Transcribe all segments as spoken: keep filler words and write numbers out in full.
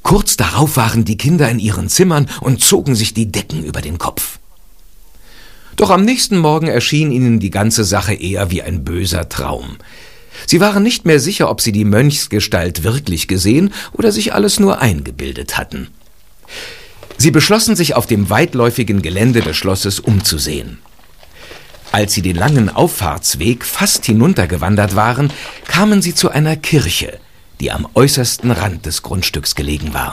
Kurz darauf waren die Kinder in ihren Zimmern und zogen sich die Decken über den Kopf. Doch am nächsten Morgen erschien ihnen die ganze Sache eher wie ein böser Traum. Sie waren nicht mehr sicher, ob sie die Mönchsgestalt wirklich gesehen oder sich alles nur eingebildet hatten. Sie beschlossen, sich auf dem weitläufigen Gelände des Schlosses umzusehen. Als sie den langen Auffahrtsweg fast hinuntergewandert waren, kamen sie zu einer Kirche, die am äußersten Rand des Grundstücks gelegen war.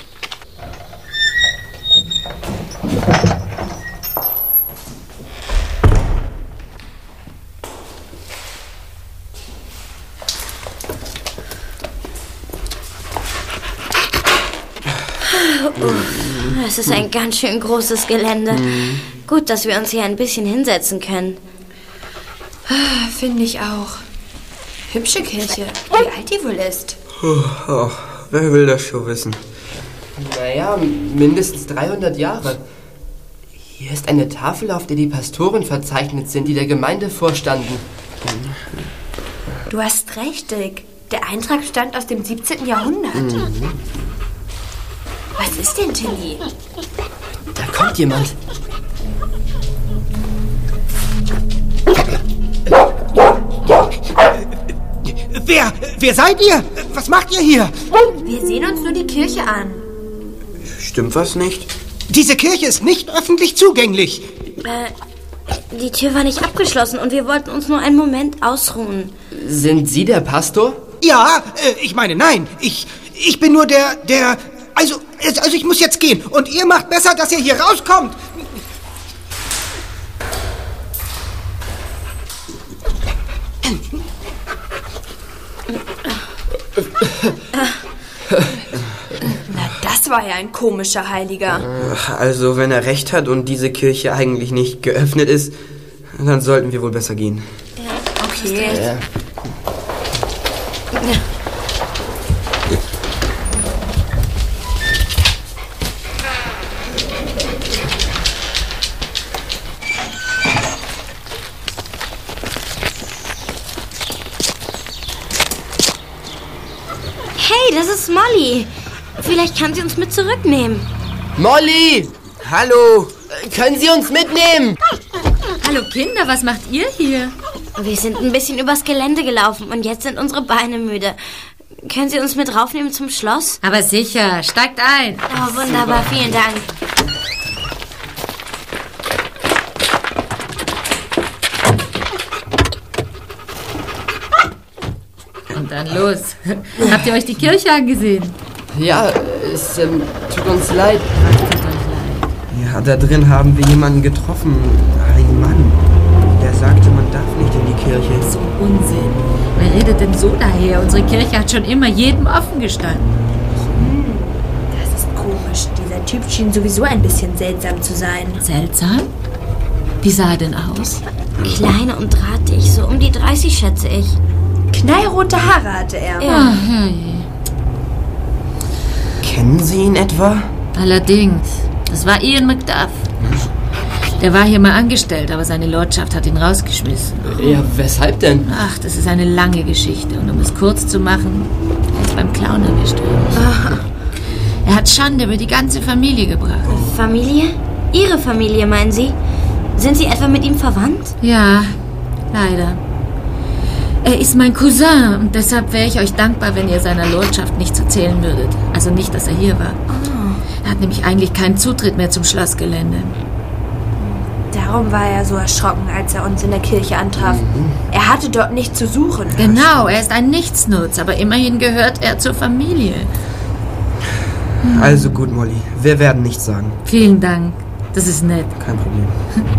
Oh, das ist ein ganz schön großes Gelände. Mhm. Gut, dass wir uns hier ein bisschen hinsetzen können. Finde ich auch. Hübsche Kirche. Wie alt die wohl ist? Oh, oh, wer will das schon wissen? Naja, mindestens dreihundert Jahre. Hier ist eine Tafel, auf der die Pastoren verzeichnet sind, die der Gemeinde vorstanden. Du hast recht, Dick. Der Eintrag stammt aus dem siebzehnten Jahrhundert. Mhm. Was ist denn, Tilly? Da kommt jemand. Wer? Wer seid ihr? Was macht ihr hier? Wir sehen uns nur die Kirche an. Stimmt was nicht? Diese Kirche ist nicht öffentlich zugänglich. Äh, die Tür war nicht abgeschlossen und wir wollten uns nur einen Moment ausruhen. Sind Sie der Pastor? Ja, äh, ich meine, nein. Ich, ich bin nur der, der... Also, also ich muss jetzt gehen. Und ihr macht besser, dass ihr hier rauskommt. Na, das war ja ein komischer Heiliger. Also, wenn er recht hat und diese Kirche eigentlich nicht geöffnet ist, dann sollten wir wohl besser gehen. Ja, okay. Ja. Ja. Hey, das ist Molly. Vielleicht kann sie uns mit zurücknehmen. Molly! Hallo! Können Sie uns mitnehmen? Hallo Kinder, was macht ihr hier? Wir sind ein bisschen übers Gelände gelaufen und jetzt sind unsere Beine müde. Können Sie uns mit raufnehmen zum Schloss? Aber sicher, steigt ein. Oh, wunderbar, vielen Dank. Und dann los. Habt ihr euch die Kirche angesehen? Ja, es ähm, tut uns leid. Was tut euch leid? Ja, da drin haben wir jemanden getroffen. Ein Mann. Der sagte, man darf nicht in die Kirche. So Unsinn. Wer redet denn so daher? Unsere Kirche hat schon immer jedem offen gestanden. Hm, das ist komisch. Dieser Typ schien sowieso ein bisschen seltsam zu sein. Seltsam? Wie sah er denn aus? Klein und drahtig, so um die dreißig schätze ich. Knallrote Haare hatte er. Ja. Ach, herrje. Kennen Sie ihn etwa? Allerdings. Das war Ian Macduff. Der war hier mal angestellt, aber seine Lordschaft hat ihn rausgeschmissen. Ja, weshalb denn? Ach, das ist eine lange Geschichte. Und um es kurz zu machen, er ist beim Clown erwischt worden. Er hat Schande über die ganze Familie gebracht. Familie? Ihre Familie, meinen Sie? Sind Sie etwa mit ihm verwandt? Ja, leider. Er ist mein Cousin und deshalb wäre ich euch dankbar, wenn ihr seiner Lordschaft nichts erzählen würdet. Also nicht, dass er hier war. Oh. Er hat nämlich eigentlich keinen Zutritt mehr zum Schlossgelände. Darum war er so erschrocken, als er uns in der Kirche antraf. Mhm. Er hatte dort nichts zu suchen. Genau, er ist ein Nichtsnutz, aber immerhin gehört er zur Familie. Hm. Also gut, Molly. Wir werden nichts sagen. Vielen Dank. Das ist nett. Kein Problem.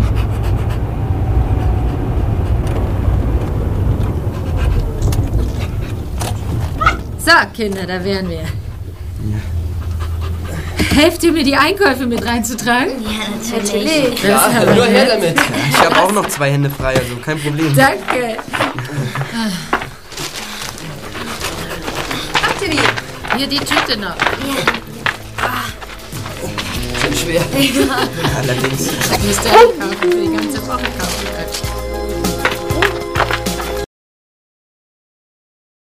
So, Kinder, da wären wir. Ja. Helft ihr mir, die Einkäufe mit reinzutragen? Ja, natürlich. Ja, Ja, nur her damit. Ja, ich habe auch noch zwei Hände frei, also kein Problem. Danke. Habt ihr die? Hier die Tüte noch. Schon schwer. Allerdings. Das müsst ihr einkaufen, für die ganze Woche kaufen.